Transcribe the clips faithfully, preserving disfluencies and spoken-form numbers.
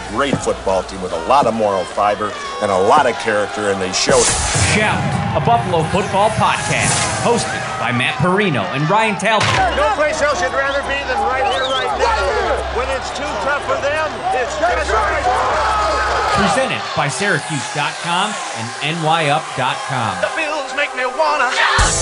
great football team with a lot of moral fiber and a lot of character, and they showed it. Shout, a Buffalo football podcast, hosted by Matt Perino and Ryan Talbot. No place else you'd rather be than right here, right now. When it's too tough for them, it's just right. Presented by Syracuse dot com and N Y up dot com. The Bills make me wanna.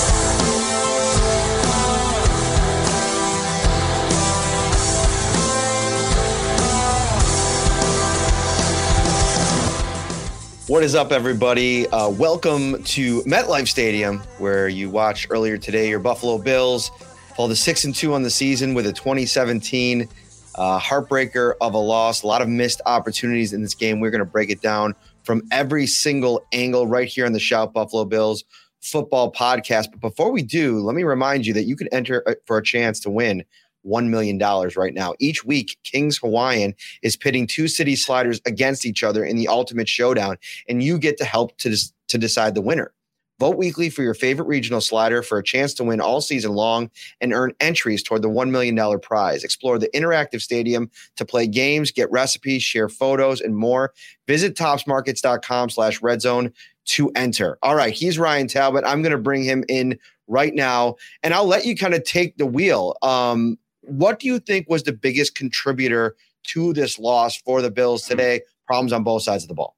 What is up, everybody? Uh, welcome to MetLife Stadium, where you watched earlier today your Buffalo Bills fall to six and two on the season with a twenty seventeen uh, heartbreaker of a loss. A lot of missed opportunities in this game. We're going to break it down from every single angle right here on the Shout Buffalo Bills football podcast. But before we do, let me remind you that you can enter for a chance to win one million dollars right now. Each week, Kings Hawaiian is pitting two city sliders against each other in the ultimate showdown, and you get to help to, des- to decide the winner. Vote weekly for your favorite regional slider for a chance to win all season long and earn entries toward the one million dollars prize. Explore the interactive stadium to play games, get recipes, share photos, and more. Visit topsmarkets.com slash red zone to enter. All right, he's Ryan Talbot. I'm going to bring him in right now, and I'll let you kind of take the wheel. Um, What do you think was the biggest contributor to this loss for the Bills today? Problems on both sides of the ball.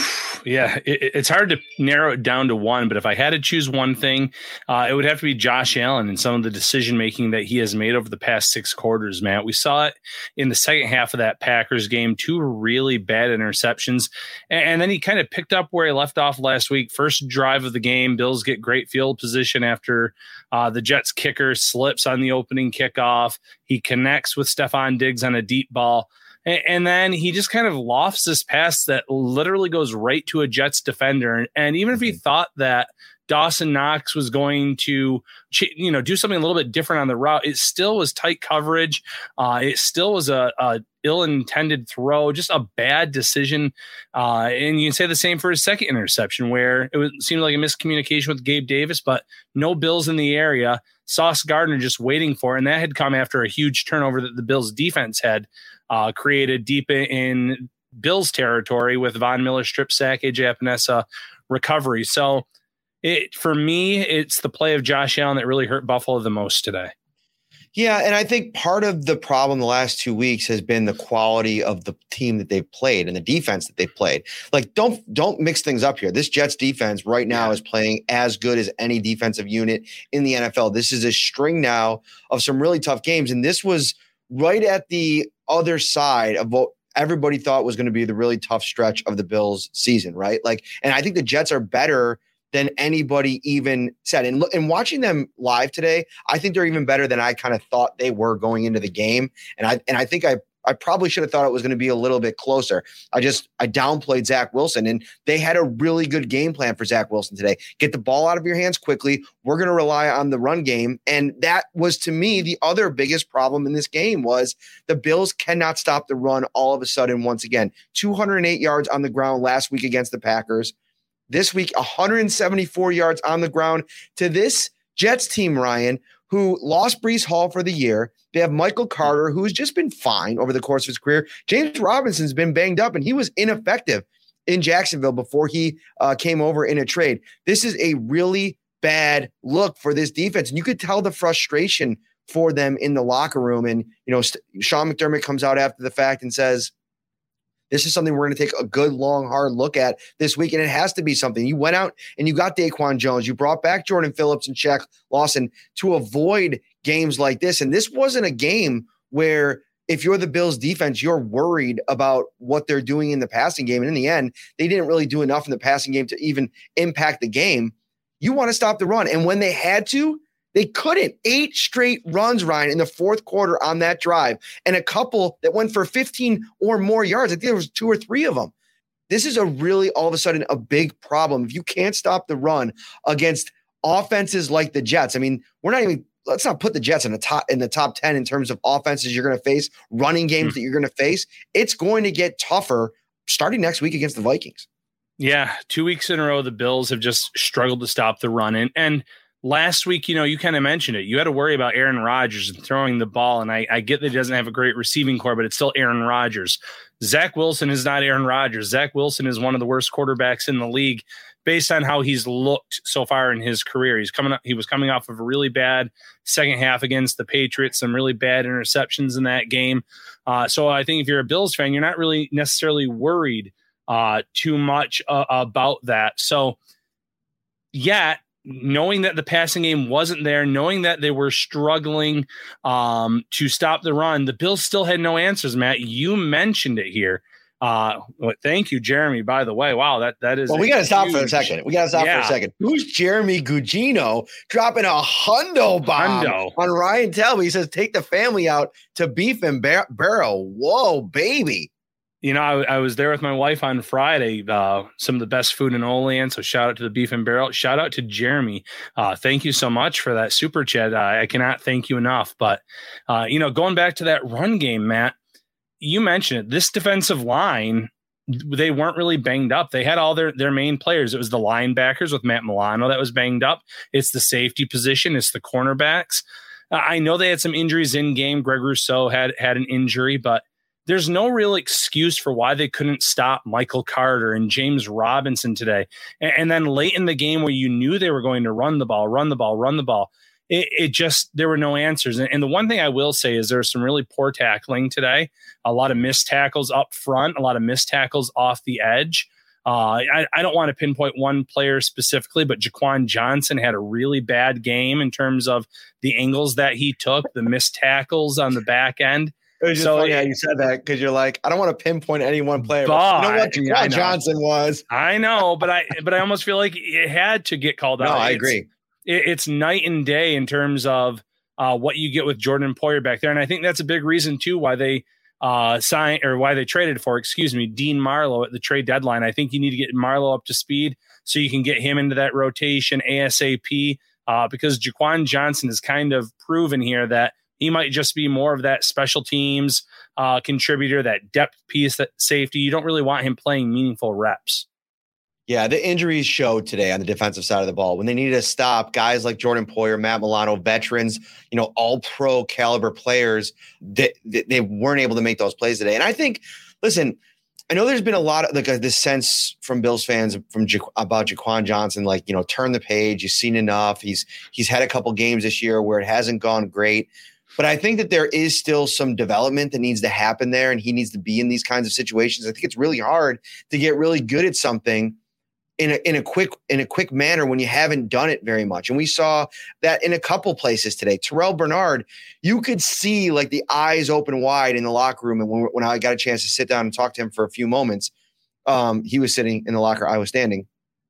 Yeah, it, it's hard to narrow it down to one, but if I had to choose one thing, uh, it would have to be Josh Allen and some of the decision making that he has made over the past six quarters, Matt. We saw it in the second half of that Packers game, two really bad interceptions, and, and then he kind of picked up where he left off last week. First drive of the game, Bills get great field position after uh, the Jets kicker slips on the opening kickoff. He connects with Stephon Diggs on a deep ball. And then he just kind of lofts this pass that literally goes right to a Jets defender. And even if he thought that Dawson Knox was going to, you know, do something a little bit different on the route, it still was tight coverage. Uh, it still was a, a ill-intended throw, just a bad decision. Uh, and you can say the same for his second interception, where it was, seemed like a miscommunication with Gabe Davis, but no Bills in the area. Sauce Gardner just waiting for it, and that had come after a huge turnover that the Bills defense had uh, created deep in Bills territory with Von Miller strip sack, A J Epinesa recovery. So it for me, it's the play of Josh Allen that really hurt Buffalo the most today. Yeah, and I think part of the problem the last two weeks has been the quality of the team that they've played and the defense that they've played. Like, don't don't mix things up here. This Jets defense right now yeah. is playing as good as any defensive unit in the N F L. This is a string now of some really tough games, and this was right at the other side of what everybody thought was going to be the really tough stretch of the Bills season, right? Like, and I think the Jets are better than anybody even said. And, and watching them live today, I think they're even better than I kind of thought they were going into the game. And I and I think I I probably should have thought it was going to be a little bit closer. I just I downplayed Zach Wilson, and they had a really good game plan for Zach Wilson today. Get the ball out of your hands quickly. We're going to rely on the run game. And that was, to me, the other biggest problem in this game was the Bills cannot stop the run all of a sudden once again. two hundred eight yards on the ground last week against the Packers. This week, one hundred seventy-four yards on the ground to this Jets team, Ryan, who lost Breece Hall for the year. They have Michael Carter, who's just been fine over the course of his career. James Robinson's been banged up, and he was ineffective in Jacksonville before he uh, came over in a trade. This is a really bad look for this defense, and you could tell the frustration for them in the locker room. And, you know, St- Sean McDermott comes out after the fact and says, this is something we're going to take a good, long, hard look at this week, and it has to be something. You went out and you got Daquan Jones. You brought back Jordan Phillips and Shaq Lawson to avoid games like this. And this wasn't a game where if you're the Bills defense, you're worried about what they're doing in the passing game. And in the end, they didn't really do enough in the passing game to even impact the game. You want to stop the run. And when they had to, they couldn't. Eight straight runs, Ryan, in the fourth quarter on that drive, and a couple that went for fifteen or more yards. I think there was two or three of them. This is a really, all of a sudden, a big problem. If you can't stop the run against offenses like the Jets, I mean, we're not even, let's not put the Jets in the top in the top ten in terms of offenses you're going to face, running games mm-hmm. that you're going to face. It's going to get tougher starting next week against the Vikings. Yeah, two weeks in a row, the Bills have just struggled to stop the run. And, and last week, you know, you kind of mentioned it. You had to worry about Aaron Rodgers and throwing the ball. And I, I get that he doesn't have a great receiving core, but it's still Aaron Rodgers. Zach Wilson is not Aaron Rodgers. Zach Wilson is one of the worst quarterbacks in the league based on how he's looked so far in his career. He's coming up, he was coming off of a really bad second half against the Patriots, some really bad interceptions in that game. Uh, so I think if you're a Bills fan, you're not really necessarily worried uh, too much uh, about that. So yeah, knowing that the passing game wasn't there, knowing that they were struggling um, to stop the run, the Bills still had no answers, Matt. You mentioned it here. Uh, well, thank you, Jeremy, by the way. Wow, that, that is. Well, we got to stop for a second. We got to stop yeah. for a second. Who's Jeremy Gugino dropping a hundo bomb Hundo. on Ryan Talbot? He says, take the family out to Beef and bar- Barrel. Whoa, baby. You know, I, I was there with my wife on Friday, uh, some of the best food in Olean. So shout out to the Beef and Barrel. Shout out to Jeremy. Uh, thank you so much for that super chat. I, I cannot thank you enough. But, uh, you know, going back to that run game, Matt, you mentioned it. This defensive line, they weren't really banged up. They had all their, their main players. It was the linebackers with Matt Milano that was banged up. It's the safety position. It's the cornerbacks. Uh, I know they had some injuries in game. Greg Rousseau had, had an injury, but there's no real excuse for why they couldn't stop Michael Carter and James Robinson today. And, and then late in the game where you knew they were going to run the ball, run the ball, run the ball, it, it just, there were no answers. And, and the one thing I will say is there's some really poor tackling today. A lot of missed tackles up front, a lot of missed tackles off the edge. Uh, I, I don't want to pinpoint one player specifically, but Jaquan Johnson had a really bad game in terms of the angles that he took, the missed tackles on the back end. It was just so funny how you said that because you're like, I don't want to pinpoint any one player. But, but you know what Jaquan yeah, Johnson was. I know, but I but I almost feel like it had to get called out. No, I it's, agree. It, it's night and day in terms of uh, what you get with Jordan Poyer back there, and I think that's a big reason too why they uh, signed or why they traded for, excuse me, Dean Marlowe at the trade deadline. I think you need to get Marlowe up to speed so you can get him into that rotation ASAP uh, because Jaquan Johnson has kind of proven here that he might just be more of that special teams uh, contributor, that depth piece, that safety. You don't really want him playing meaningful reps. Yeah, the injuries showed today on the defensive side of the ball. When they needed to stop guys like Jordan Poyer, Matt Milano, veterans, you know, all pro caliber players, they, they weren't able to make those plays today. And I think, listen, I know there's been a lot of like uh, this sense from Bills fans from ja- about Jaquan Johnson, like, you know, turn the page. You've seen enough. He's he's had a couple games this year where it hasn't gone great. But I think that there is still some development that needs to happen there, and he needs to be in these kinds of situations. I think it's really hard to get really good at something in a in a quick in a quick manner when you haven't done it very much. And we saw that in a couple places today. Terrell Bernard, you could see like the eyes open wide in the locker room. And when, when I got a chance to sit down and talk to him for a few moments, um, he was sitting in the locker, I was standing,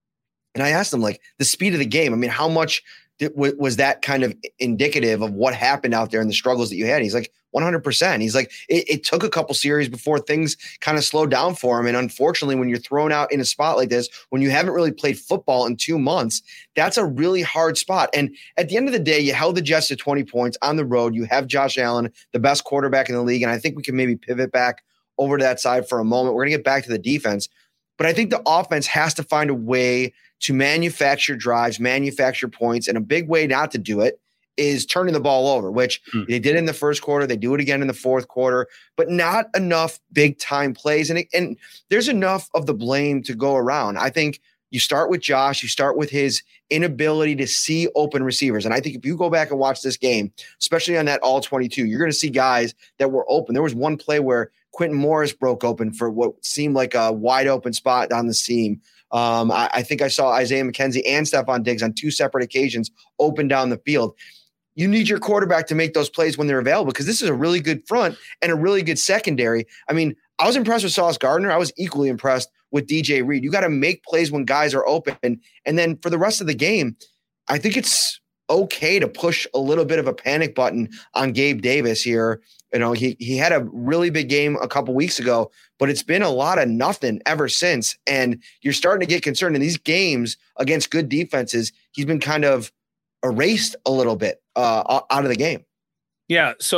and I asked him like the speed of the game. I mean, how much was that kind of indicative of what happened out there and the struggles that you had? He's like one hundred percent. He's like, it, it took a couple series before things kind of slowed down for him. And unfortunately, when you're thrown out in a spot like this, when you haven't really played football in two months, that's a really hard spot. And at the end of the day, you held the Jets to twenty points on the road. You have Josh Allen, the best quarterback in the league. And I think we can maybe pivot back over to that side for a moment. We're going to get back to the defense, but I think the offense has to find a way to manufacture drives, manufacture points. And a big way not to do it is turning the ball over, which mm. they did in the first quarter. They do it again in the fourth quarter, but not enough big time plays. And, it, and there's enough of the blame to go around. I think you start with Josh, you start with his inability to see open receivers. And I think if you go back and watch this game, especially on that all twenty-two, you're going to see guys that were open. There was one play where Quentin Morris broke open for what seemed like a wide open spot down the seam. Um, I, I think I saw Isaiah McKenzie and Stephon Diggs on two separate occasions open down the field. You need your quarterback to make those plays when they're available because this is a really good front and a really good secondary. I mean, I was impressed with Sauce Gardner. I was equally impressed with D J Reed. You got to make plays when guys are open. And then for the rest of the game, I think it's okay to push a little bit of a panic button on Gabe Davis here. You know, he he had a really big game a couple weeks ago, but it's been a lot of nothing ever since. And you're starting to get concerned in these games against good defenses. He's been kind of erased a little bit uh, out of the game. Yeah. So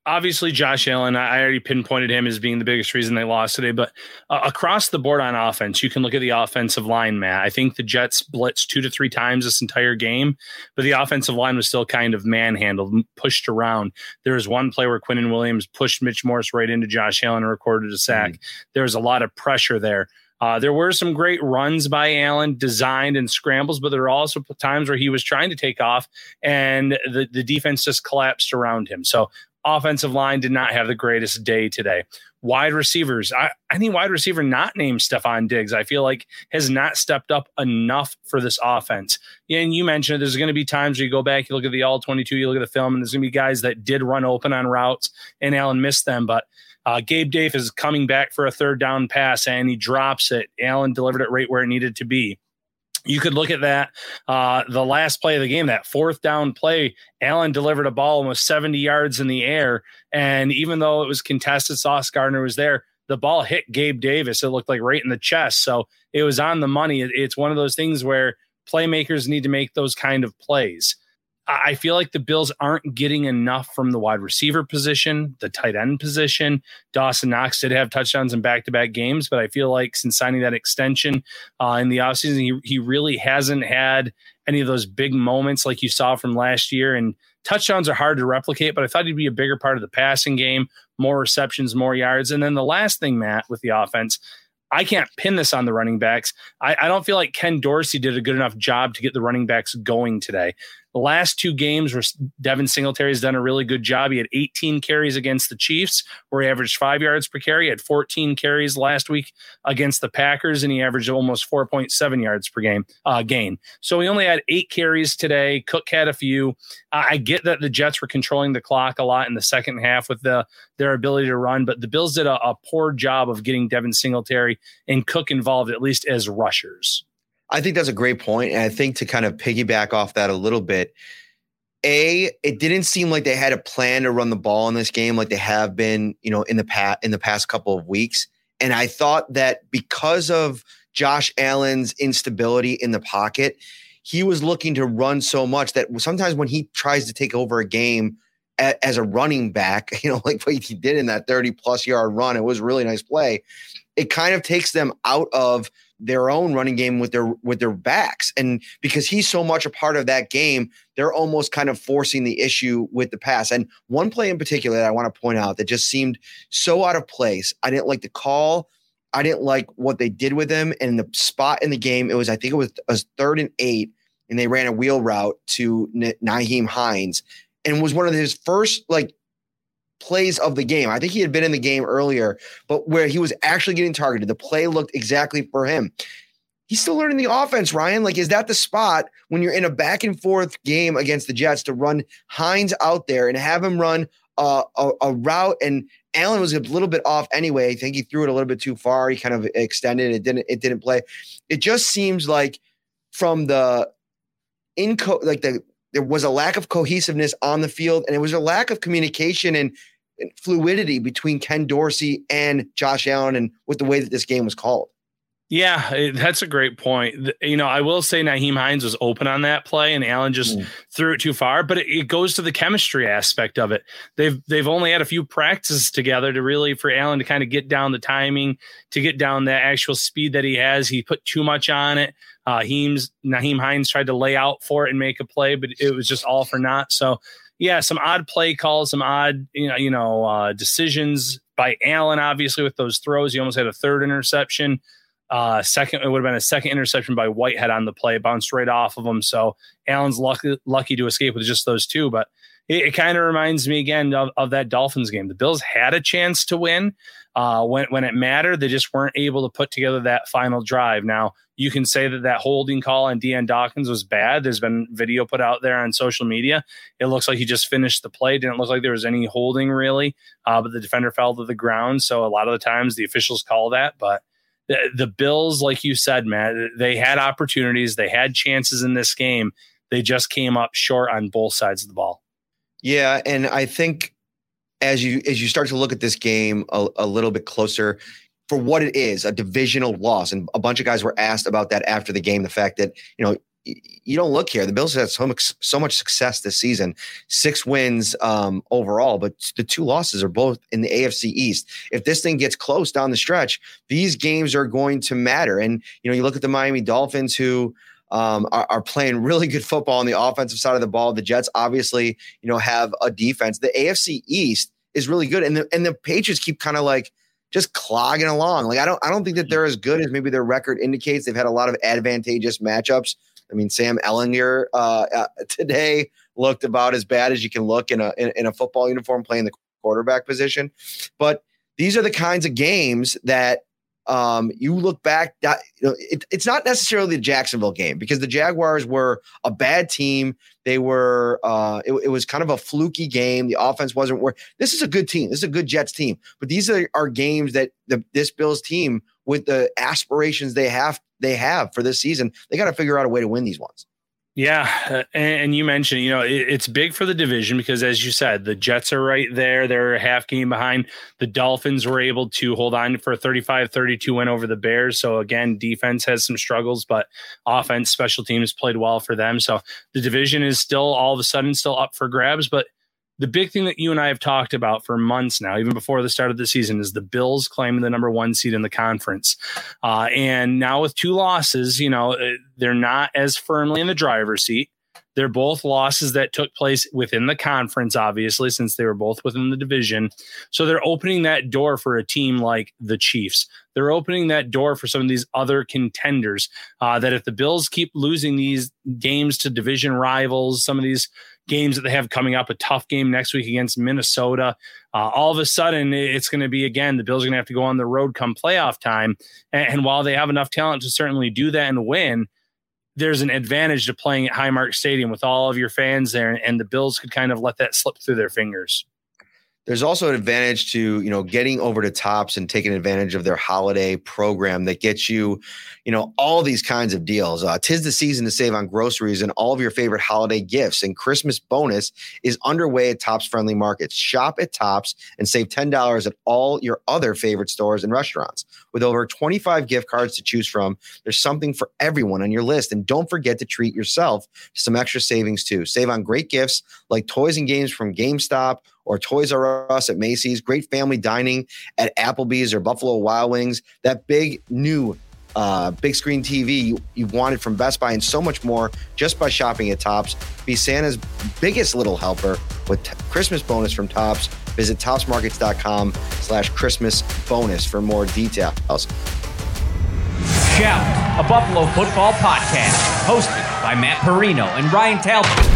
obviously Josh Allen, I already pinpointed him as being the biggest reason they lost today, but uh, across the board on offense, you can look at the offensive line, Matt. I think the Jets blitzed two to three times this entire game, but the offensive line was still kind of manhandled, pushed around. There was one play where Quinnen Williams pushed Mitch Morse right into Josh Allen and recorded a sack. Mm-hmm. There was a lot of pressure there. Uh, there were some great runs by Allen, designed and scrambles, but there were also times where he was trying to take off and the, the defense just collapsed around him. So offensive line did not have the greatest day today. Wide receivers, I, any wide receiver not named Stephon Diggs, I feel like has not stepped up enough for this offense. And you mentioned there's going to be times where you go back, you look at the all twenty-two, you look at the film, and there's going to be guys that did run open on routes, and Allen missed them. But uh, Gabe Davis is coming back for a third down pass, and he drops it. Allen delivered it right where it needed to be. You could look at that, uh, the last play of the game, that fourth down play, Allen delivered a ball almost seventy yards in the air. And even though it was contested, Sauce Gardner was there, the ball hit Gabe Davis. It looked like right in the chest. So it was on the money. It's one of those things where playmakers need to make those kind of plays. I feel like the Bills aren't getting enough from the wide receiver position, the tight end position. Dawson Knox did have touchdowns in back-to-back games, but I feel like since signing that extension uh, in the offseason, he, he really hasn't had any of those big moments like you saw from last year. And touchdowns are hard to replicate, but I thought he'd be a bigger part of the passing game, more receptions, more yards. And then the last thing, Matt, with the offense, I can't pin this on the running backs. I, I don't feel like Ken Dorsey did a good enough job to get the running backs going today. The last two games where Devin Singletary has done a really good job. He had eighteen carries against the Chiefs, where he averaged five yards per carry. He had fourteen carries last week against the Packers, and he averaged almost four point seven yards per game uh, gain. So he only had eight carries today. Cook had a few. Uh, I get that the Jets were controlling the clock a lot in the second half with the their ability to run, but the Bills did a, a poor job of getting Devin Singletary and Cook involved, at least as rushers. I think that's a great point. And I think to kind of piggyback off that a little bit, A, it didn't seem like they had a plan to run the ball in this game like they have been, you know, in the past in the past couple of weeks. And I thought that because of Josh Allen's instability in the pocket, he was looking to run so much that sometimes when he tries to take over a game a, as a running back, you know, like what he did in that thirty plus yard run, it was a really nice play. It kind of takes them out of their own running game with their with their backs. And because he's so much a part of that game, they're almost kind of forcing the issue with the pass. And one play in particular that I want to point out that just seemed so out of place. I didn't like the call. I didn't like what they did with him. And the spot in the game, it was, I think it was a third and eight, and they ran a wheel route to Nyheim Hines, and was one of his first like plays of the game. I think he had been in the game earlier, but where he was actually getting targeted, the play looked exactly for him. He's still learning the offense, Ryan. Like, is that the spot when you're in a back and forth game against the Jets to run Hines out there and have him run uh, a, a route? And Allen was a little bit off anyway. I think he threw it a little bit too far. He kind of extended it. Didn't, it didn't play. It just seems like from the inco, like the, there was a lack of cohesiveness on the field, and it was a lack of communication and fluidity between Ken Dorsey and Josh Allen and with the way that this game was called. Yeah, it, that's a great point. You know, I will say Nyheim Hines was open on that play and Allen just mm. threw it too far, but it, it goes to the chemistry aspect of it. They've they've only had a few practices together to really, for Allen to kind of get down the timing, to get down the actual speed that he has. He put too much on it. Uh, Heems, Nyheim Hines tried to lay out for it and make a play, but it was just all for naught. So yeah, some odd play calls, some odd, you know, you know, uh, decisions by Allen, obviously, with those throws. He almost had a third interception. Uh, second, it would have been a second interception by Whitehead on the play, bounced right off of him. So Allen's lucky, lucky to escape with just those two. But it, it kind of reminds me again of, of that Dolphins game. The Bills had a chance to win. Uh, when, when it mattered, they just weren't able to put together that final drive. Now, you can say that that holding call on Deion Dawkins was bad. There's been video put out there on social media. It looks like he just finished the play. Didn't look like there was any holding really, uh, but the defender fell to the ground. So a lot of the times the officials call that. But the, the Bills, like you said, Matt, they had opportunities. They had chances in this game. They just came up short on both sides of the ball. Yeah, and I think as you as you start to look at this game a, a little bit closer, for what it is, a divisional loss. And a bunch of guys were asked about that after the game, the fact that, you know, you don't look here. The Bills have had so much, so much success this season, six wins um, overall, but the two losses are both in the A F C East. If this thing gets close down the stretch, these games are going to matter. And, you know, you look at the Miami Dolphins who um, are, are playing really good football on the offensive side of the ball. The Jets obviously, you know, have a defense. The A F C East is really good. And the, and the Patriots keep kind of like just clogging along. Like, I don't, I don't think that they're as good as maybe their record indicates. They've had a lot of advantageous matchups. I mean, Sam Ellinger uh, uh, today looked about as bad as you can look in a in, in a football uniform playing the quarterback position. But these are the kinds of games that um, you look back. That, you know, it, it's not necessarily the Jacksonville game because the Jaguars were a bad team. They were. Uh, it, it was kind of a fluky game. The offense wasn't where. This is a good team. This is a good Jets team. But these are, are games that the this Bills team, with the aspirations they have. they have for this season, they got to figure out a way to win these ones. Yeah. Uh, and, and you mentioned, you know, it, it's big for the division because, as you said, the Jets are right there. They're a half game behind. The Dolphins were able to hold on for a thirty-five thirty-two win over the Bears. So, again, defense has some struggles, but offense, special teams played well for them. So the division is still all of a sudden still up for grabs. But the big thing that you and I have talked about for months now, even before the start of the season, is the Bills claiming the number one seed in the conference. Uh, and now with two losses, you know, they're not as firmly in the driver's seat. They're both losses that took place within the conference, obviously, since they were both within the division. So they're opening that door for a team like the Chiefs. They're opening that door for some of these other contenders uh, that if the Bills keep losing these games to division rivals, some of these games that they have coming up, a tough game next week against Minnesota, uh, all of a sudden it's going to be, again, the Bills are going to have to go on the road come playoff time. And, and while they have enough talent to certainly do that and win, there's an advantage to playing at Highmark Stadium with all of your fans there, and the Bills could kind of let that slip through their fingers. There's also an advantage to, you know, getting over to Tops and taking advantage of their holiday program that gets you, you know, all these kinds of deals. Uh, 'tis the season to save on groceries and all of your favorite holiday gifts, and Christmas bonus is underway at Tops Friendly Markets. Shop at Tops and save ten dollars at all your other favorite stores and restaurants. With over twenty-five gift cards to choose from, there's something for everyone on your list. And don't forget to treat yourself to some extra savings too. Save on great gifts like toys and games from GameStop or Toys R Us at Macy's, great family dining at Applebee's or Buffalo Wild Wings, that big new uh, big screen T V you, you wanted from Best Buy, and so much more just by shopping at Tops. Be Santa's biggest little helper with t- Christmas bonus from Tops. Visit topsmarkets.com slash Christmas bonus for more details. Shout, a Buffalo football podcast hosted by Matt Perino and Ryan Talbot.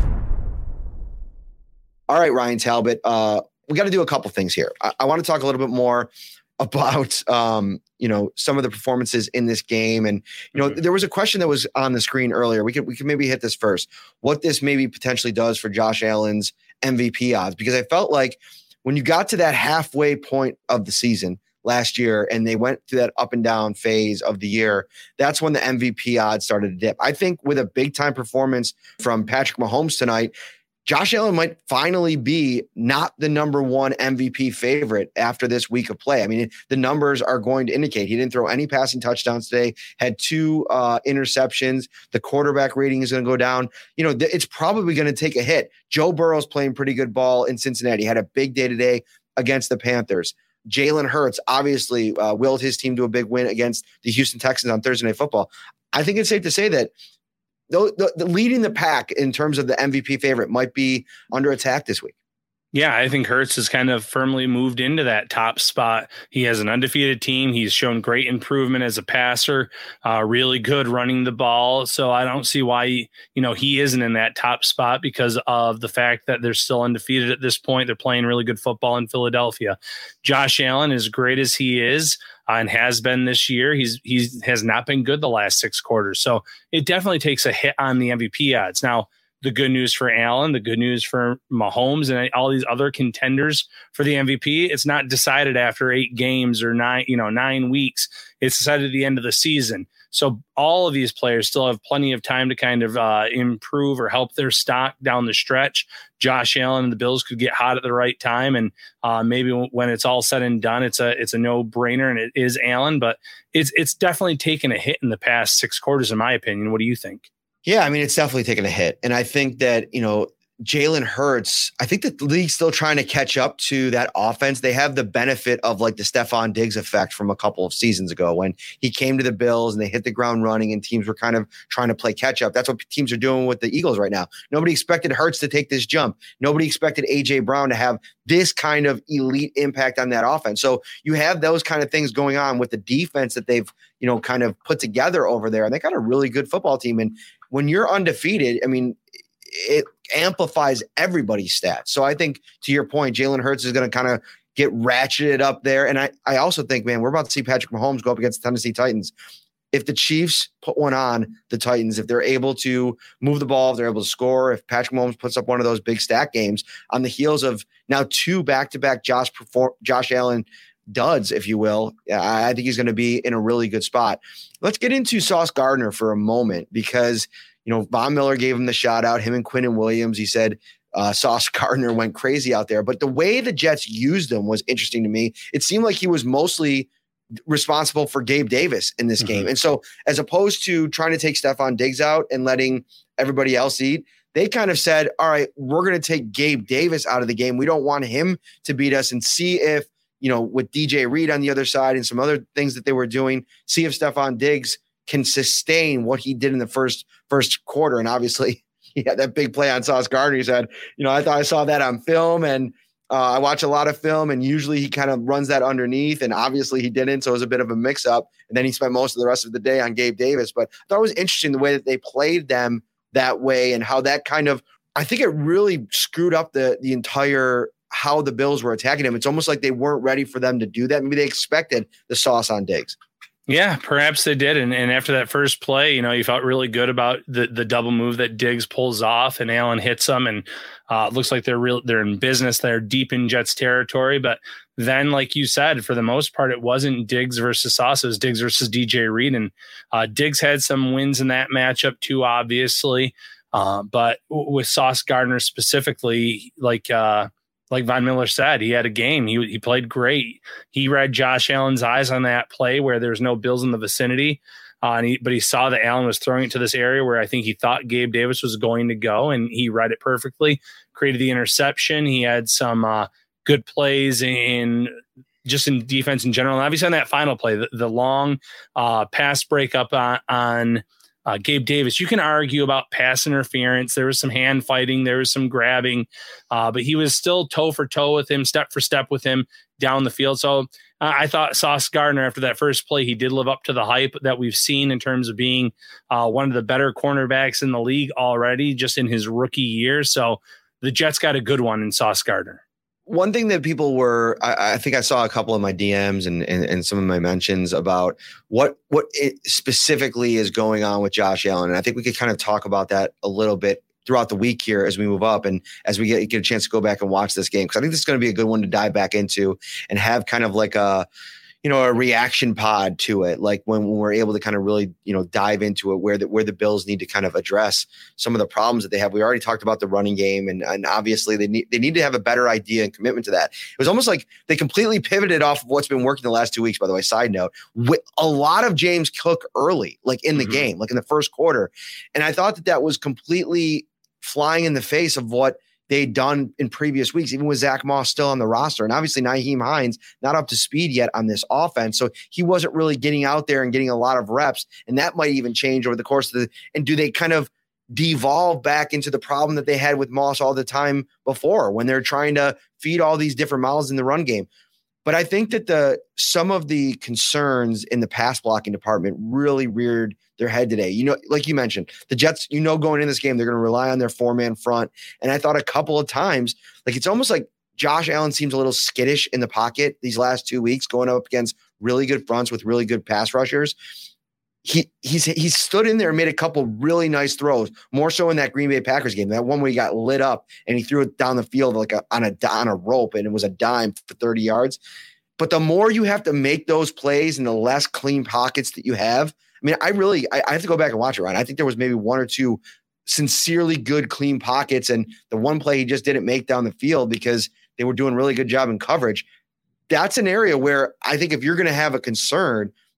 All right, Ryan Talbot, uh, we got to do a couple things here. I, I want to talk a little bit more about, um, you know, some of the performances in this game. And, you know, mm-hmm. there was a question that was on the screen earlier. We could, we could maybe hit this first. What this maybe potentially does for Josh Allen's M V P odds, because I felt like when you got to that halfway point of the season last year and they went through that up and down phase of the year, that's when the M V P odds started to dip. I think with a big time performance from Patrick Mahomes tonight, Josh Allen might finally be not the number one M V P favorite after this week of play. I mean, the numbers are going to indicate he didn't throw any passing touchdowns today, had two uh, interceptions. The quarterback rating is going to go down. You know, th- it's probably going to take a hit. Joe Burrow's playing pretty good ball in Cincinnati. He had a big day today against the Panthers. Jalen Hurts obviously uh, willed his team to a big win against the Houston Texans on Thursday Night Football. I think it's safe to say that The, the, the leading the pack in terms of the M V P favorite might be under attack this week. Yeah, I think Hurts has kind of firmly moved into that top spot. He has an undefeated team. He's shown great improvement as a passer, uh, really good running the ball. So I don't see why, he, you know, he isn't in that top spot because of the fact that they're still undefeated at this point. They're playing really good football in Philadelphia. Josh Allen, as great as he is, Uh, and has been this year, he's he's has not been good the last six quarters. So it definitely takes a hit on the M V P odds. Now, the good news for Allen, the good news for Mahomes and all these other contenders for the M V P, it's not decided after eight games or nine, you know, nine weeks. It's decided at the end of the season. So all of these players still have plenty of time to kind of uh, improve or help their stock down the stretch. Josh Allen and the Bills could get hot at the right time, and uh, maybe when it's all said and done, it's a it's a no brainer, and it is Allen. But it's it's definitely taken a hit in the past six quarters, in my opinion. What do you think? Yeah, I mean, it's definitely taken a hit. And I think that, you know, Jalen Hurts, I think the league's still trying to catch up to that offense. They have the benefit of like the Stephon Diggs effect from a couple of seasons ago when he came to the Bills and they hit the ground running and teams were kind of trying to play catch up. That's what teams are doing with the Eagles right now. Nobody expected Hurts to take this jump. Nobody expected A J Brown to have this kind of elite impact on that offense. So you have those kind of things going on with the defense that they've, you know, kind of put together over there. And they got a really good football team. And when you're undefeated, I mean, it amplifies everybody's stats. So I think to your point, Jalen Hurts is going to kind of get ratcheted up there. And I, I also think, man, we're about to see Patrick Mahomes go up against the Tennessee Titans. If the Chiefs put one on the Titans, if they're able to move the ball, if they're able to score, if Patrick Mahomes puts up one of those big stack games on the heels of now two back-to-back Josh, perform, Josh Allen duds, if you will, I think he's going to be in a really good spot. Let's get into Sauce Gardner for a moment because you know, Von Miller gave him the shout out, him and Quinnen Williams. He said uh, Sauce Gardner went crazy out there. But the way the Jets used him was interesting to me. It seemed like he was mostly responsible for Gabe Davis in this mm-hmm. game. And so as opposed to trying to take Stephon Diggs out and letting everybody else eat, they kind of said, all right, we're going to take Gabe Davis out of the game. We don't want him to beat us and see if, you know, with D J Reed on the other side and some other things that they were doing, see if Stephon Diggs can sustain what he did in the first first quarter. And obviously he had that big play on Sauce Gardner. He said, you know, I thought I saw that on film and uh, I watch a lot of film and usually he kind of runs that underneath and obviously he didn't. So it was a bit of a mix up. And then he spent most of the rest of the day on Gabe Davis. But I thought it was interesting the way that they played them that way and how that kind of, I think it really screwed up the the entire how the Bills were attacking him. It's almost like they weren't ready for them to do that. Maybe they expected the sauce on Diggs. Yeah, perhaps they did. And, and after that first play, you know, you felt really good about the the double move that Diggs pulls off and Allen hits them. And uh, it looks like they're real. They're in business. They're deep in Jets territory. But then, like you said, for the most part, it wasn't Diggs versus Sauce. It was Diggs versus D J Reed. And uh, Diggs had some wins in that matchup too, obviously. Uh, but with Sauce Gardner specifically, like uh, like Von Miller said, he had a game. He he played great. He read Josh Allen's eyes on that play where there's no Bills in the vicinity. Uh, and he, but he saw that Allen was throwing it to this area where I think he thought Gabe Davis was going to go, and he read it perfectly, created the interception. He had some uh, good plays in just in defense in general. And obviously on that final play, the, the long uh, pass breakup on, on uh, Gabe Davis, you can argue about pass interference. There was some hand fighting. There was some grabbing, uh, but he was still toe for toe with him, step for step with him down the field. So uh, I thought Sauce Gardner, after that first play, he did live up to the hype that we've seen in terms of being uh, one of the better cornerbacks in the league already, just in his rookie year. So the Jets got a good one in Sauce Gardner. One thing that people were, I, I think I saw a couple of my D Ms and, and, and some of my mentions about what what it specifically is going on with Josh Allen. And I think we could kind of talk about that a little bit throughout the week here as we move up and as we get, get a chance to go back and watch this game. Because I think this is going to be a good one to dive back into and have kind of like a, you know, a reaction pod to it. Like when, when we're able to kind of really, you know, dive into it where the, where the Bills need to kind of address some of the problems that they have. We already talked about the running game and, and obviously they need, they need to have a better idea and commitment to that. It was almost like they completely pivoted off of what's been working the last two weeks, by the way, side note, with a lot of James Cook early, like in the mm-hmm. game, like in the first quarter. And I thought that that was completely flying in the face of what they'd done in previous weeks, even with Zach Moss still on the roster. And obviously Nyheim Hines not up to speed yet on this offense. So he wasn't really getting out there and getting a lot of reps. And that might even change over the course of the, and do they kind of devolve back into the problem that they had with Moss all the time before when they're trying to feed all these different mouths in the run game? But I think that the some of the concerns in the pass blocking department really reared their head today. You know, like you mentioned, the Jets, you know, going in this game, they're going to rely on their four-man front. And I thought a couple of times, like it's almost like Josh Allen seems a little skittish in the pocket these last two weeks, going up against really good fronts with really good pass rushers. He he's he stood in there and made a couple really nice throws, more so in that Green Bay Packers game. That one where he got lit up and he threw it down the field like a, on a on a rope, and it was a dime for thirty yards. But the more you have to make those plays and the less clean pockets that you have, I mean, I really I, I have to go back and watch it, Ryan. I think there was maybe one or two sincerely good clean pockets, and the one play he just didn't make down the field because they were doing a really good job in coverage. That's an area where I think if you're going to have a concern,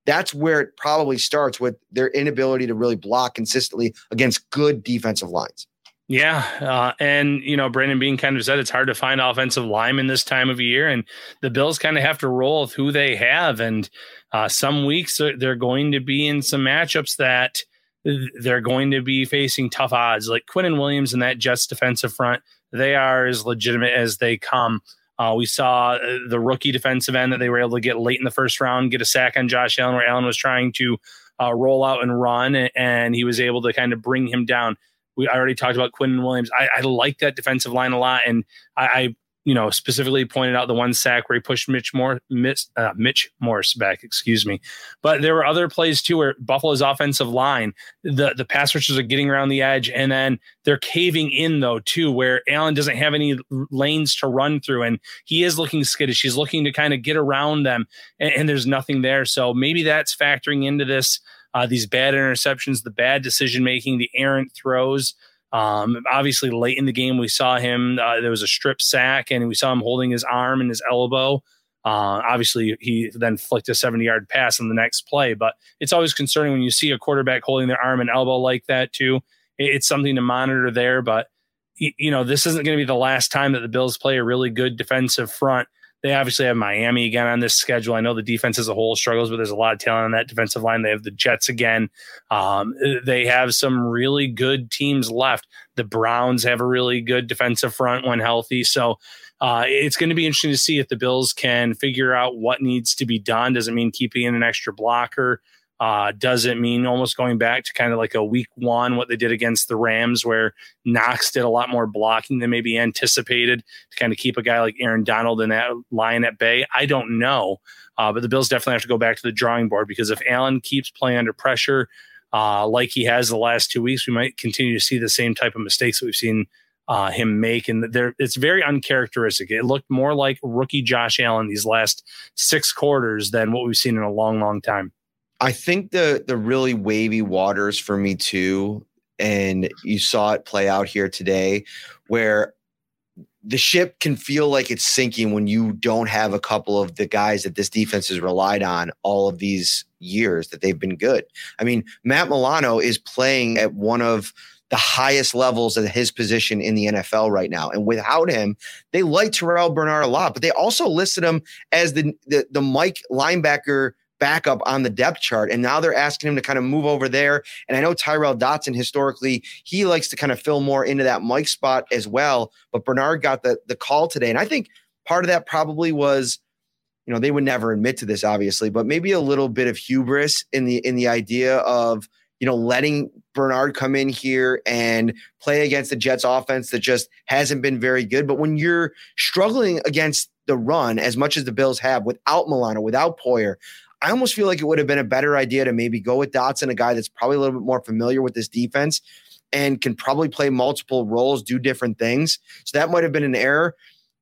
that's where it probably starts with their inability to really block consistently against good defensive lines. Yeah. Uh, and, you know, Brandon Beane kind of said it's hard to find offensive linemen this time of year, and the Bills kind of have to roll with who they have. And uh, some weeks they're, they're going to be in some matchups that they're going to be facing tough odds, like Quinnen Williams and that Jets defensive front. They are as legitimate as they come. Uh, we saw the rookie defensive end that they were able to get late in the first round, get a sack on Josh Allen, where Allen was trying to uh, roll out and run, and he was able to kind of bring him down. We I already talked about Quinnen Williams. I, I like that defensive line a lot, and I, I, you know, specifically pointed out the one sack where he pushed Mitch Moore, Mitch, uh, Mitch Morse back. Excuse me, but there were other plays too where Buffalo's offensive line, the the pass rushers are getting around the edge, and then they're caving in though too, where Allen doesn't have any lanes to run through, and he is looking skittish. He's looking to kind of get around them, and, and there's nothing there. So maybe that's factoring into this. Uh, these bad interceptions, the bad decision-making, the errant throws. Um, obviously, late in the game, we saw him. Uh, there was a strip sack, and we saw him holding his arm and his elbow. Uh, obviously, he then flicked a seventy-yard pass on the next play. But it's always concerning when you see a quarterback holding their arm and elbow like that, too. It's something to monitor there. But, you know, this isn't going to be the last time that the Bills play a really good defensive front. They obviously have Miami again on this schedule. I know the defense as a whole struggles, but there's a lot of talent on that defensive line. They have the Jets again. Um, they have some really good teams left. The Browns have a really good defensive front when healthy. So uh, it's going to be interesting to see if the Bills can figure out what needs to be done. Does it mean keeping in an extra blocker? Uh, does it mean almost going back to kind of like a week one, what they did against the Rams, where Knox did a lot more blocking than maybe anticipated to kind of keep a guy like Aaron Donald in that line at bay? I don't know. Uh, but the Bills definitely have to go back to the drawing board, because if Allen keeps playing under pressure uh, like he has the last two weeks, we might continue to see the same type of mistakes that we've seen uh, him make. And there, it's very uncharacteristic. It looked more like rookie Josh Allen these last six quarters than what we've seen in a long, long time. I think the the really wavy waters for me too, and you saw it play out here today, where the ship can feel like it's sinking when you don't have a couple of the guys that this defense has relied on all of these years that they've been good. I mean, Matt Milano is playing at one of the highest levels of his position in the N F L right now. And without him, they like Terrell Bernard a lot, but they also listed him as the the, the Mike linebacker backup on the depth chart. And now they're asking him to kind of move over there. And I know Tyrel Dotson, historically, he likes to kind of fill more into that Mike spot as well. But Bernard got the, the call today. And I think part of that probably was, you know, they would never admit to this, obviously, but maybe a little bit of hubris in the, in the idea of, you know, letting Bernard come in here and play against the Jets offense that just hasn't been very good. But when you're struggling against the run as much as the Bills have without Milano, without Poyer, I almost feel like it would have been a better idea to maybe go with Dotson, a guy that's probably a little bit more familiar with this defense and can probably play multiple roles, do different things. So that might have been an error.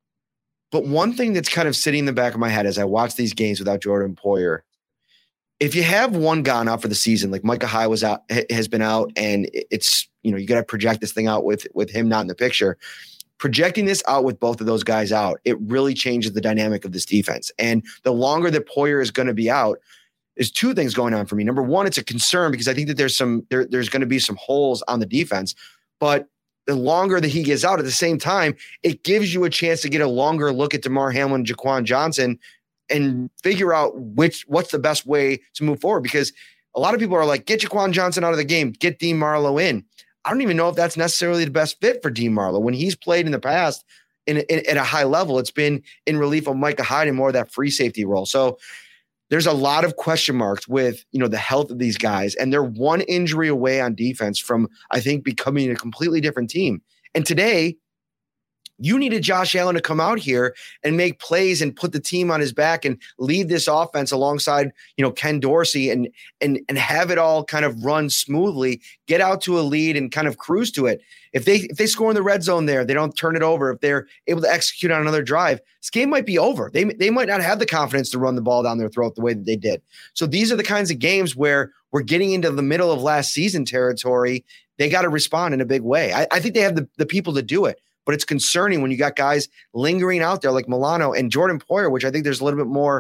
But one thing that's kind of sitting in the back of my head as I watch these games without Jordan Poyer, if you have one gone out for the season, like Micah Hyde was out, has been out, and it's, you know, you got to project this thing out with, with him not in the picture. Projecting this out with both of those guys out, it really changes the dynamic of this defense. And the longer that Poyer is going to be out, there's two things going on for me. Number one, it's a concern because I think that there's some there, there's going to be some holes on the defense. But the longer that he gets out, at the same time, it gives you a chance to get a longer look at DeMar Hamlin, Jaquan Johnson, and figure out which what's the best way to move forward. Because a lot of people are like, get Jaquan Johnson out of the game, get Dean Marlowe in. I don't even know if that's necessarily the best fit for Dean Marlowe. When he's played in the past in, in, at a high level, it's been in relief of Micah Hyde and more of that free safety role. So there's a lot of question marks with, you know, the health of these guys, and they're one injury away on defense from, I think, becoming a completely different team. And today, you needed Josh Allen to come out here and make plays and put the team on his back and lead this offense alongside, you know, Ken Dorsey and and and have it all kind of run smoothly, get out to a lead and kind of cruise to it. If they if they score in the red zone there, they don't turn it over. If they're able to execute on another drive, this game might be over. They they might not have the confidence to run the ball down their throat the way that they did. So these are the kinds of games where we're getting into the middle of last season territory. They got to respond in a big way. I, I think they have the, the people to do it. But it's concerning when you got guys lingering out there like Milano and Jordan Poyer, which I think there's a little bit more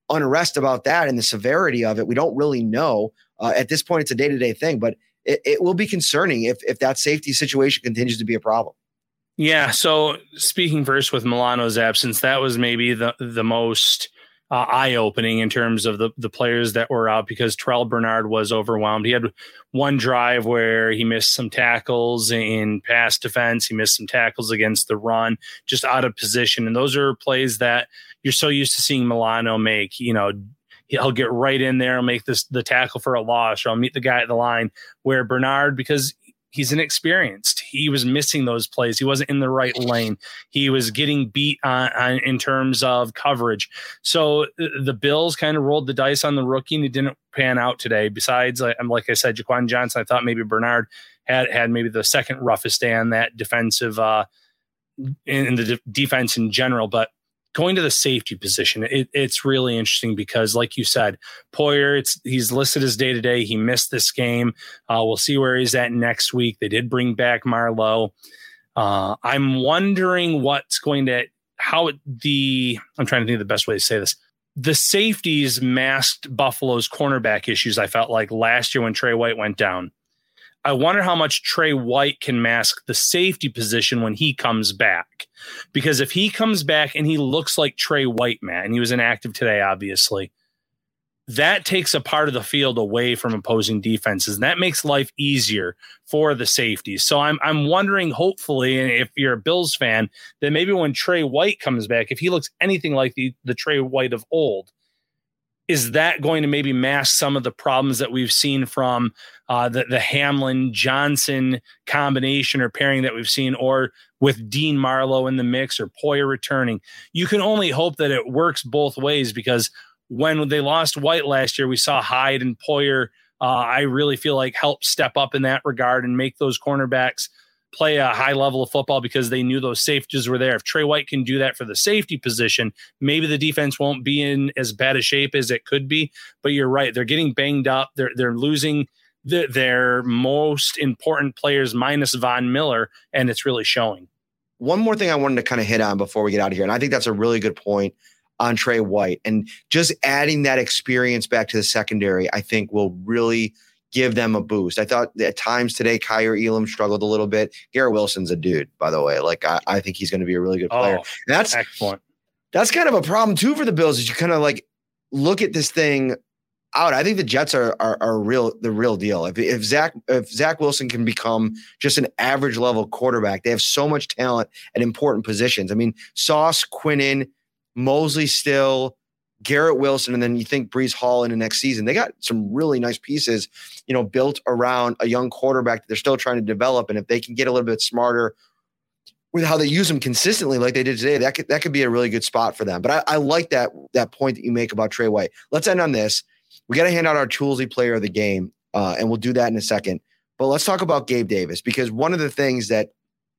unrest about that and the severity of it. We don't really know. Uh, at this point, it's a day-to-day thing, but it, it will be concerning if if that safety situation continues to be a problem. Yeah. So speaking first with Milano's absence, that was maybe the the most uh, eye-opening in terms of the the players that were out, because Terrell Bernard was overwhelmed. He had one drive where he missed some tackles in pass defense. He missed some tackles against the run, just out of position. And those are plays that you're so used to seeing Milano make. You know, he'll get right in there and make this the tackle for a loss, or I'll meet the guy at the line. Where Bernard, because he's inexperienced, he was missing those plays. He wasn't in the right lane. He was getting beat on, on in terms of coverage. So the Bills kind of rolled the dice on the rookie, and it didn't pan out today. Besides, like, like I said, Jaquan Johnson, I thought maybe Bernard had had maybe the second roughest day on that defensive uh, in, in the de- defense in general. But going to the safety position, it, it's really interesting because, like you said, Poyer, it's he's listed as day-to-day. He missed this game. Uh, we'll see where he's at next week. They did bring back Marlowe. Uh, I'm wondering what's going to, how it, the, I'm trying to think of the best way to say this. The safeties masked Buffalo's cornerback issues, I felt like, last year when Trey White went down. I wonder how much Trey White can mask the safety position when he comes back. Because if he comes back and he looks like Trey White, man, and he was inactive today, obviously, that takes a part of the field away from opposing defenses. And that makes life easier for the safeties. So I'm I'm wondering, hopefully, and if you're a Bills fan, that maybe when Trey White comes back, if he looks anything like the, the Trey White of old, is that going to maybe mask some of the problems that we've seen from uh, the, the Hamlin-Johnson combination or pairing that we've seen, or with Dean Marlowe in the mix or Poyer returning? You can only hope that it works both ways, because when they lost White last year, we saw Hyde and Poyer, uh, I really feel like, help step up in that regard and make those cornerbacks play a high level of football because they knew those safeties were there. If Trey White can do that for the safety position, maybe the defense won't be in as bad a shape as it could be. But you're right. They're getting banged up. They're, they're losing the, their most important players minus Von Miller, and it's really showing. One more thing I wanted to kind of hit on before we get out of here, and I think that's a really good point on Trey White, and just adding that experience back to the secondary, I think will really give them a boost. I thought at times today, Kyer Elam struggled a little bit. Garrett Wilson's a dude, by the way. Like, I, I think he's going to be a really good player. Oh, and that's excellent. That's kind of a problem too for the Bills, is you kind of like look at this thing out. I think the Jets are are, are real, the real deal. If if Zach if Zach Wilson can become just an average level quarterback, they have so much talent at important positions. I mean, Sauce, Quinnen, Mosley still, Garrett Wilson, and then you think Breece Hall in the next season. They got some really nice pieces, you know, built around a young quarterback that they're still trying to develop. And if they can get a little bit smarter with how they use them consistently, like they did today, that could that could be a really good spot for them. But I, I like that that point that you make about Trey White. Let's end on this. We got to hand out our Toolsy player of the game, uh, and we'll do that in a second. But let's talk about Gabe Davis, because one of the things that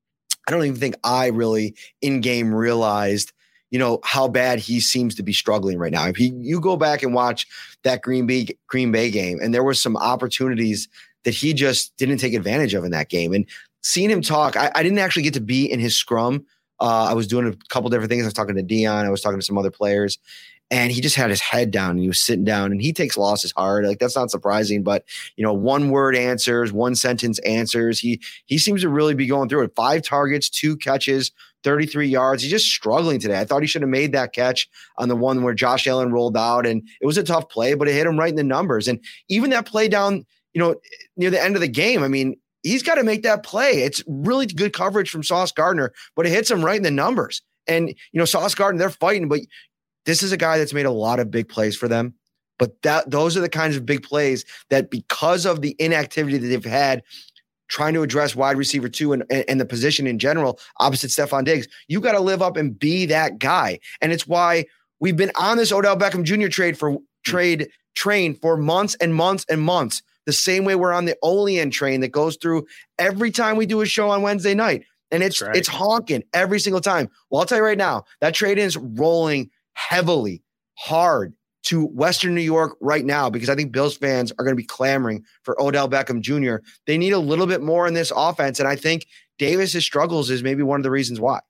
I don't even think I really in game realized, you know, how bad he seems to be struggling right now. If he, you go back and watch that Green Bay Green Bay game, and there were some opportunities that he just didn't take advantage of in that game. And seeing him talk, I, I didn't actually get to be in his scrum. Uh, I was doing a couple different things. I was talking to Dion. I was talking to some other players, and he just had his head down and he was sitting down, and he takes losses hard. Like, that's not surprising, but you know, one word answers, one sentence answers. He, he seems to really be going through it. Five targets, two catches, thirty-three yards. He's just struggling today. I thought he should have made that catch on the one where Josh Allen rolled out, and it was a tough play, but it hit him right in the numbers. And even that play down, you know, near the end of the game, I mean, he's got to make that play. It's really good coverage from Sauce Gardner, but it hits him right in the numbers. And, you know, Sauce Gardner, they're fighting, but this is a guy that's made a lot of big plays for them. But that those are the kinds of big plays that, because of the inactivity that they've had trying to address wide receiver two and, and the position in general, opposite Stephon Diggs, you got to live up and be that guy. And it's why we've been on this Odell Beckham Junior trade for trade train for months and months and months. The same way we're on the Olean train that goes through every time we do a show on Wednesday night. And it's right. It's honking every single time. Well, I'll tell you right now, that trade is rolling heavily, hard to Western New York right now, because I think Bills fans are going to be clamoring for Odell Beckham Junior They need a little bit more in this offense, and I think Davis's struggles is maybe one of the reasons why.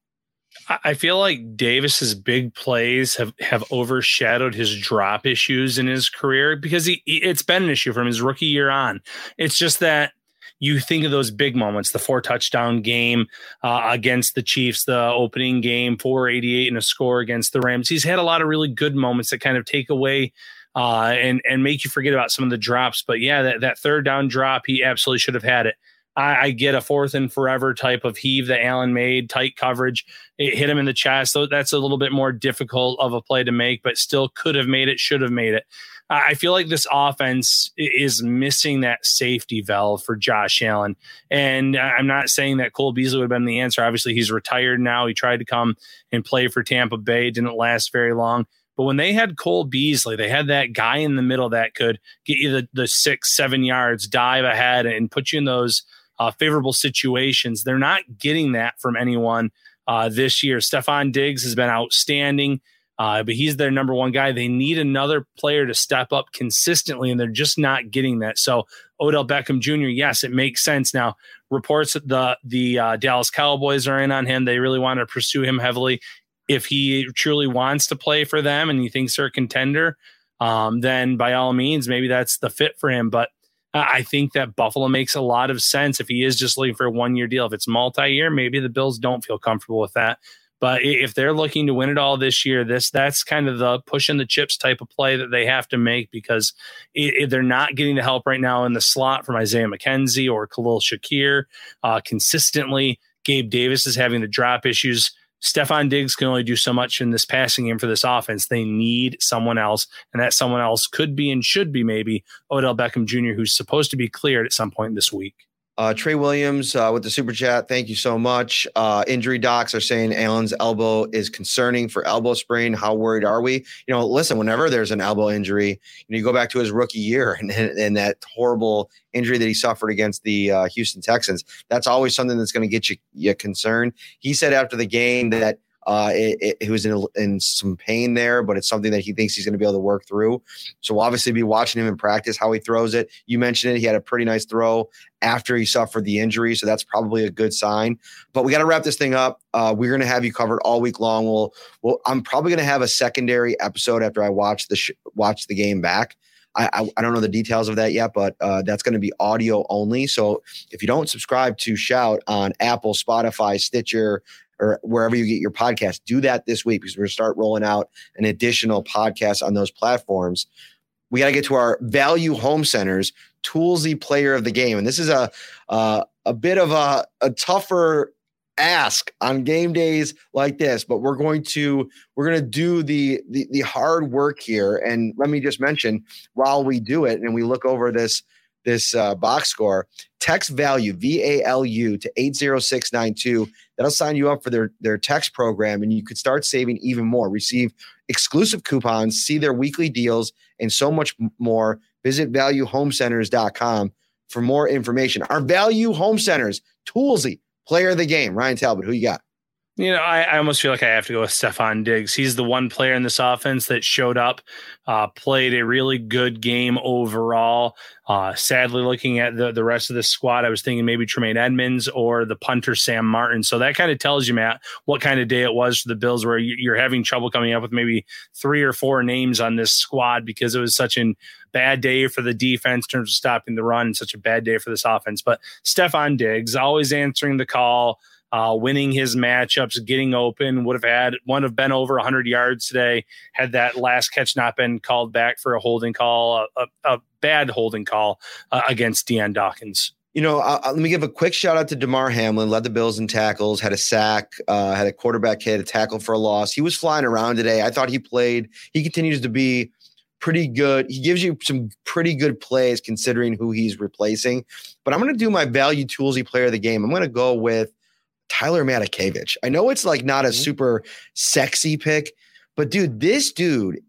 I feel like Davis's big plays have, have overshadowed his drop issues in his career because he, it's been an issue from his rookie year on. It's just that you think of those big moments, the four touchdown game uh, against the Chiefs, the opening game, four eighty-eight and a score against the Rams. He's had a lot of really good moments that kind of take away uh, and, and make you forget about some of the drops. But yeah, that, that third down drop, he absolutely should have had it. I, I get a fourth and forever type of heave that Allen made, tight coverage. It hit him in the chest. So that's a little bit more difficult of a play to make, but still could have made it, should have made it. I feel like this offense is missing that safety valve for Josh Allen. And I'm not saying that Cole Beasley would have been the answer. Obviously, he's retired now. He tried to come and play for Tampa Bay. Didn't last very long. But when they had Cole Beasley, they had that guy in the middle that could get you the, the six, seven yards, dive ahead, and put you in those uh, favorable situations. They're not getting that from anyone uh, this year. Stephon Diggs has been outstanding. Uh, but he's their number one guy. They need another player to step up consistently, and they're just not getting that. So Odell Beckham Junior, yes, it makes sense. Now, reports that the, the uh, Dallas Cowboys are in on him. They really want to pursue him heavily. If he truly wants to play for them and he thinks they're a contender, um, then by all means, maybe that's the fit for him. But I think that Buffalo makes a lot of sense if he is just looking for a one-year deal. If it's multi-year, maybe the Bills don't feel comfortable with that. But if they're looking to win it all this year, this that's kind of the pushing the chips type of play that they have to make, because if they're not getting the help right now in the slot from Isaiah McKenzie or Khalil Shakir uh, consistently. Gabe Davis is having the drop issues. Stephon Diggs can only do so much in this passing game for this offense. They need someone else, and that someone else could be and should be maybe Odell Beckham Junior, who's supposed to be cleared at some point this week. Uh, Trey Williams uh, with the super chat. Thank you so much. Uh, injury docs are saying Allen's elbow is concerning for elbow sprain. How worried are we? You know, listen, whenever there's an elbow injury, you know, you go back to his rookie year and, and that horrible injury that he suffered against the uh, Houston Texans. That's always something that's going to get you, you concerned. He said after the game that Uh, it, it, he was in, in some pain there, but it's something that he thinks he's going to be able to work through. So we'll obviously be watching him in practice, how he throws it. You mentioned it. He had a pretty nice throw after he suffered the injury. So that's probably a good sign, but we got to wrap this thing up. Uh, we're going to have you covered all week long. We'll, we'll I'm probably going to have a secondary episode after I watch the, sh- watch the game back. I, I, I don't know the details of that yet, but uh, that's going to be audio only. So if you don't subscribe to Shout on Apple, Spotify, Stitcher, or wherever you get your podcast, do that this week, because we're going to start rolling out an additional podcast on those platforms. We got to get to our value home centers, Toolsy player of the game. And this is a uh, a bit of a, a tougher ask on game days like this, but we're going to we're going to do the, the the hard work here. And let me just mention, while we do it and we look over this this uh, box score, text value, V A L U, to eight zero six nine two. That'll sign you up for their, their text program, and you could start saving even more. Receive exclusive coupons, see their weekly deals, and so much more. Visit value home centers dot com for more information. Our Value Home Centers, Toolsy, player of the game. Ryan Talbot, who you got? You know, I, I almost feel like I have to go with Stephon Diggs. He's the one player in this offense that showed up, uh, played a really good game overall. Uh, sadly, looking at the, the rest of the squad, I was thinking maybe Tremaine Edmonds or the punter Sam Martin. So that kind of tells you, Matt, what kind of day it was for the Bills, where you're having trouble coming up with maybe three or four names on this squad, because it was such a bad day for the defense in terms of stopping the run, and such a bad day for this offense. But Stephon Diggs, always answering the call, Uh, winning his matchups, getting open, would have had one have been over one hundred yards today had that last catch not been called back for a holding call, a, a, a bad holding call uh, against Deion Dawkins. You know, uh, let me give a quick shout out to Damar Hamlin. Led the Bills in tackles, had a sack, uh, had a quarterback hit, a tackle for a loss. He was flying around today. I thought he played. He continues to be pretty good. He gives you some pretty good plays considering who he's replacing. But I'm going to do my value Toolsy player of the game. I'm going to go with Tyler Matakevich. I know it's like not a super sexy pick, but dude, this dude,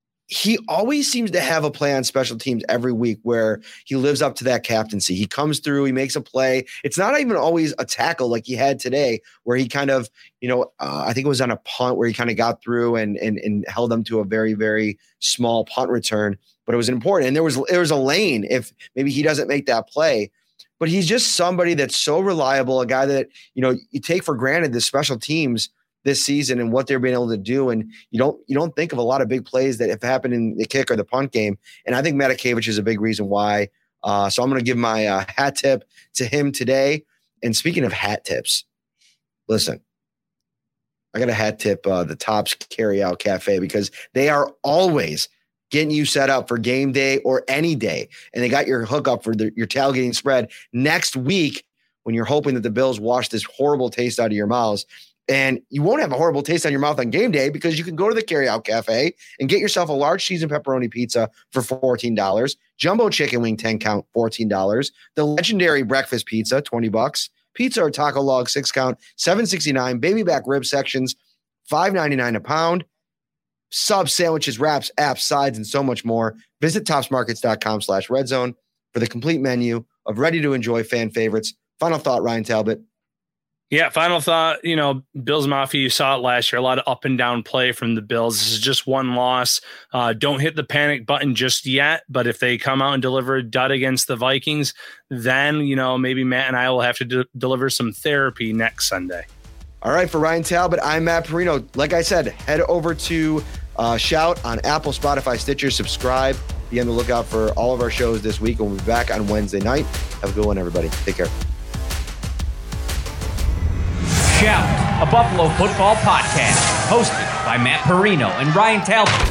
he always seems to have a play on special teams every week where he lives up to that captaincy. He comes through, he makes a play. It's not even always a tackle like he had today, where he kind of, you know, uh, I think it was on a punt where he kind of got through and, and, and held them to a very, very small punt return, but it was important. And there was, there was a lane if maybe he doesn't make that play. But he's just somebody that's so reliable, a guy that, you know, you take for granted the special teams. this season and what they're being able to do. And you don't you don't think of a lot of big plays that have happened in the kick or the punt game. And I think Matakevich is a big reason why. Uh, so I'm going to give my uh, hat tip to him today. And speaking of hat tips, listen, I got a hat tip uh, the Tops Carryout Cafe because they are always getting you set up for game day or any day. And they got your hookup for the, your tailgating spread next week when you're hoping that the Bills wash this horrible taste out of your mouths. And you won't have a horrible taste on your mouth on game day because you can go to the Carryout Cafe and get yourself a large cheese and pepperoni pizza for fourteen dollars, jumbo chicken wing ten count, fourteen dollars, the legendary breakfast pizza, twenty bucks, pizza or taco log six count, seven sixty-nine, baby back rib sections, five ninety-nine a pound, subs, sandwiches, wraps, apps, sides, and so much more. Visit topsmarkets.com slash red zone for the complete menu of ready to enjoy fan favorites. Final thought, Ryan Talbot. Yeah, final thought, you know, Bills Mafia, you saw it last year, a lot of up and down play from the Bills. This is just one loss. Uh, don't hit the panic button just yet, but if they come out and deliver a dud against the Vikings, then, you know, maybe Matt and I will have to de- deliver some therapy next Sunday. All right, for Ryan Talbot, I'm Matt Perino. Like I said, head over to uh, Shout on Apple, Spotify, Stitcher, subscribe. Be on the lookout for all of our shows this week, and we'll be back on Wednesday night. Have a good one, everybody. Take care. Shout, a Buffalo football podcast, hosted by Matt Perino and Ryan Talbot.